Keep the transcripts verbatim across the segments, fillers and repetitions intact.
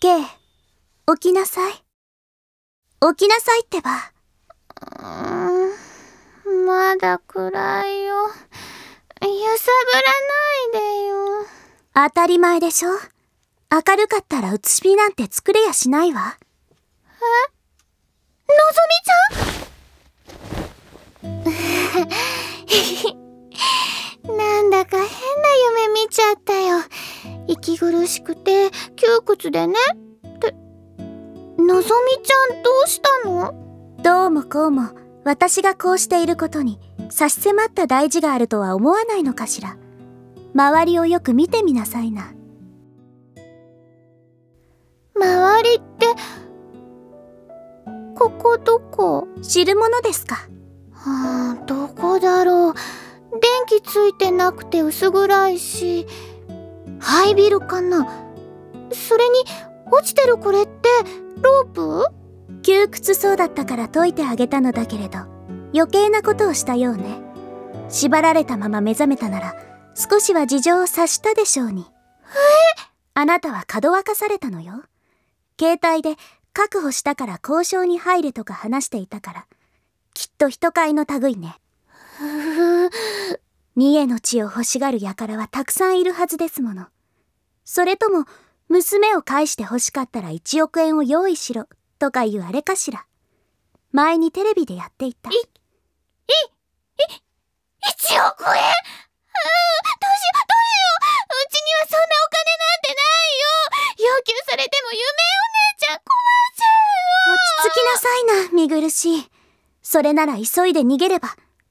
ケイ、起きなさい。起きなさいってば。 うーん、まだ暗いよ。揺さぶらないでよ。 当たり前でしょ。明るかったら写火なんて作れやしないわ。 え？のぞみちゃんなんだか変な夢見ちゃったよ。息苦しくて窮屈でね。ってのぞみちゃんどうしたの？ どうもこうも私がこうしていることに差し迫った大事があるとは思わないのかしら。周りをよく見てみなさいな。 周りってここどこ？ 知るものですか。 はあ、どこだろう。電気ついてなくて薄暗いし、ハイビルかな。それに落ちてるこれってロープ？ 窮屈そうだったから解いてあげたのだけれど余計なことをしたようね。縛られたまま目覚めたなら少しは事情を察したでしょうに。 え？ あなたはかどわかされたのよ。携帯で確保したから交渉に入れとか話していたから、きっと人買いの類ね。 ふう。 二重の地を欲しがる輩はたくさんいるはずですもの。それとも娘を返して欲しかったらいちおくえんを用意しろとかいうあれかしら。前にテレビでやっていた。い、い、い、 いちおくえん？ああ、どうしようどうしよう。うちにはそんなお金なんてないよ。要求されても夢お姉ちゃん困っちゃうよ。 落ち着きなさいな、見苦しい。それなら急いで逃げれば。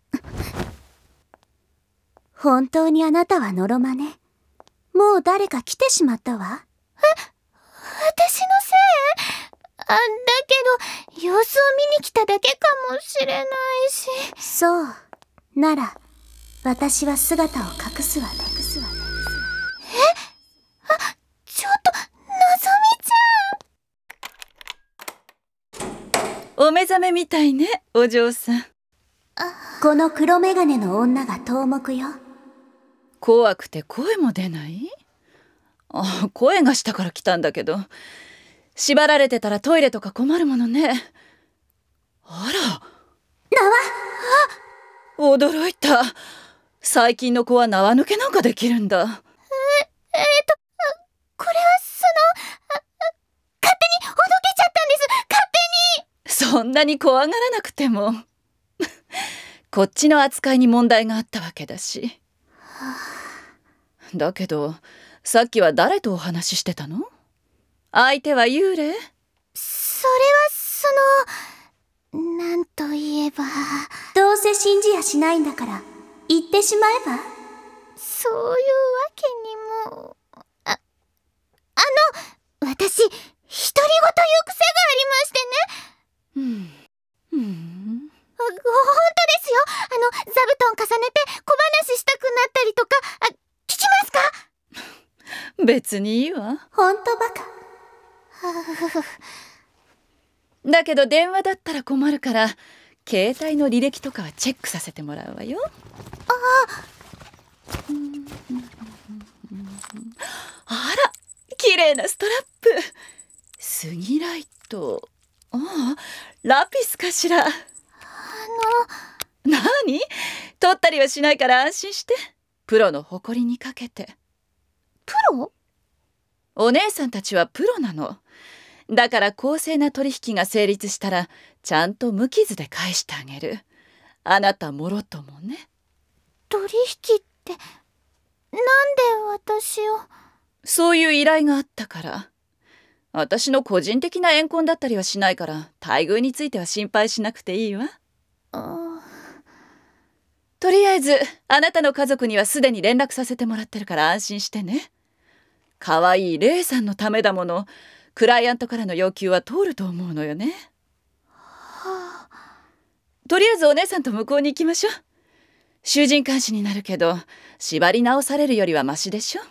本当にあなたはのろまね。もう誰か来てしまったわ。 え、私のせい？あ、だけど様子を見に来ただけかもしれないし。 そうなら私は姿を隠すわね。隠すわね。 え？あ、ちょっとのぞみちゃん。 お目覚めみたいね、お嬢さん。 この黒メガネの女が頭目よ。 怖くて声も出ない？あ、声がしたから来たんだけど、縛られてたらトイレとか困るものね。あら、 縄。 驚いた。最近の子は縄抜けなんかできるんだ。 え、えーと、これはその、あ、あ、勝手にほどけちゃったんです。勝手に。 そんなに怖がらなくても。こっちの扱いに問題があったわけだし。だけどさっきは誰とお話ししてたの？相手は幽霊？ それはその、なんと言えば。 どうせ信じやしないんだから言ってしまえば。 そういうわけにも。あ、あの、私、独り言言う癖がありましてね。 うん、うん、 ほ本当ですよ。あの、座布団重ねて小話したくなったりとか、あ、聞きますか？ 別にいいわ。 ほんとバカ。 だけど電話だったら困るから携帯の履歴とかはチェックさせてもらうわよ。 ああら、綺麗なストラップ。スギライト。ああ、ラピスかしら。あの何？取ったりはしないから安心して。プロの誇りにかけて。 プロ？ お姉さんたちはプロなの。だから公正な取引が成立したらちゃんと無傷で返してあげる。あなたもろともね。 取引ってなんで私を？ そういう依頼があったから。私の個人的な怨恨だったりはしないから待遇については心配しなくていいわ。 あ、 とりあえずあなたの家族にはすでに連絡させてもらってるから安心してね。かわいいレイさんのためだもの。クライアントからの要求は通ると思うのよね。 はあ、 とりあえずお姉さんと向こうに行きましょう。囚人監視になるけど縛り直されるよりはマシでしょ。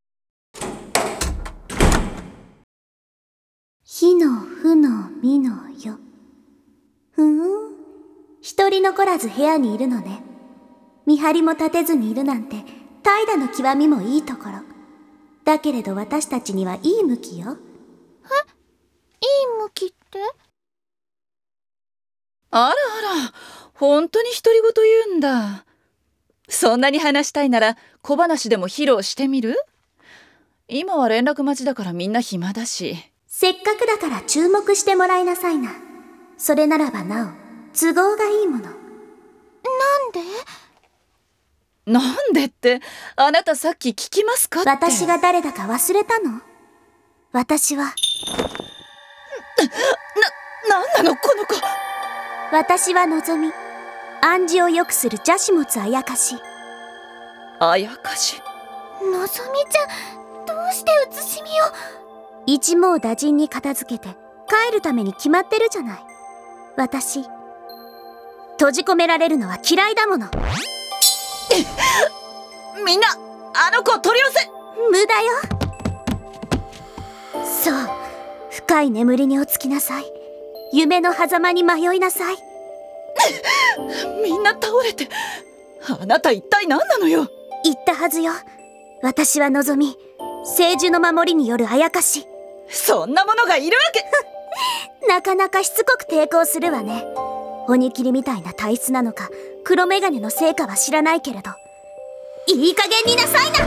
火の負の美のよ。ふーん、一人残らず部屋にいるのね。見張りも立てずにいるなんて怠惰の極みもいいところだけれど、私たちにはいい向きよ。 え、 本当に独り言言うんだ。そんなに話したいなら小話でも披露してみる？今は連絡待ちだからみんな暇だし。 せっかくだから注目してもらいなさいな。それならばなお都合がいいもの。 なんで？ なんでって、あなたさっき聞きますかって。 私が誰だか忘れたの？私はな、なんなのこの子。 私はのぞみ。暗示を良くする邪視持つあやかし。 あやかし。 のぞみちゃん、どうして写しみを？ 一網打尽に片付けて帰るために決まってるじゃない。私閉じ込められるのは嫌いだもの。 みんなあの子を取り寄せ。 無駄よ。そう、深い眠りにおつきなさい。夢の狭間に迷いなさい。 みんな倒れて。あなた一体何なのよ。 言ったはずよ。私はのぞみ、聖樹の守りによるあやかし。 そんなものがいるわけ。 なかなかしつこく抵抗するわね。鬼切りみたいな体質なのか黒メガネのせいかは知らないけれど、いい加減になさいな。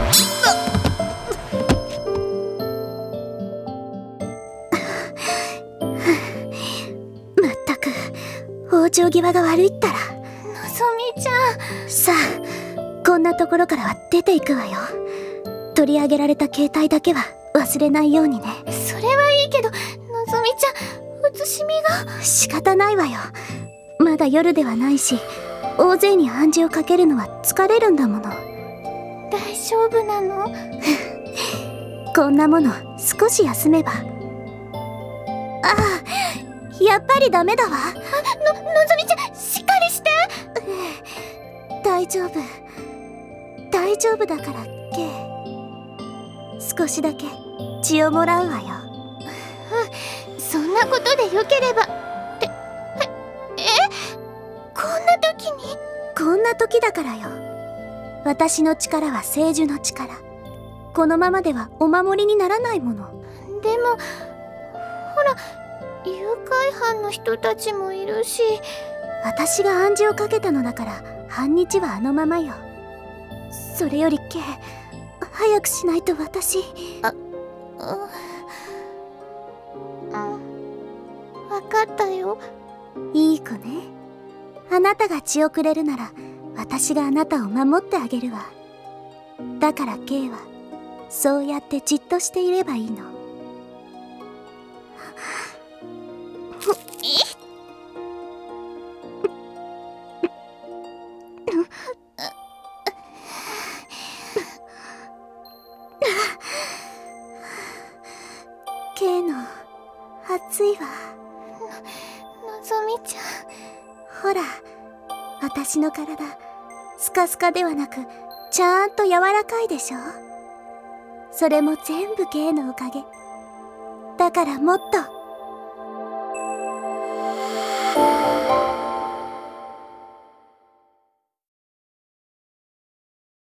まったく往生際が悪いったら。 のぞみちゃん、 さあこんなところからは出ていくわよ。取り上げられた携帯だけは忘れないようにね。 それはいいけど、のぞみちゃん、写しみが。 仕方ないわよ。まだ夜ではないし、大勢に暗示をかけるのは疲れるんだもの。 大丈夫なの？ こんなもの少し休めば。ああ、やっぱりダメだわ。 あ、の、のぞみちゃん、しっかりして。 大丈夫大丈夫だから、ケイ。少しだけ血をもらうわよ。 うん、そんなことでよければ。ってええこんな時に？ こんな時だからよ。私の力は聖樹の力。このままではお守りにならないもの。 でもほら、誘拐犯の人たちもいるし。 私が暗示をかけたのだから半日はあのままよ。それよりケイ、早くしないと私。 あ、うん、分かったよ。 いい子ね。あなたが血をくれるなら私があなたを守ってあげるわ。だからケイはそうやってじっとしていればいいの。ケイの暑いわ。 の、のぞみちゃん。 ほら、私の体スカスカではなくちゃんと柔らかいでしょ。それも全部ケイのおかげだから、もっと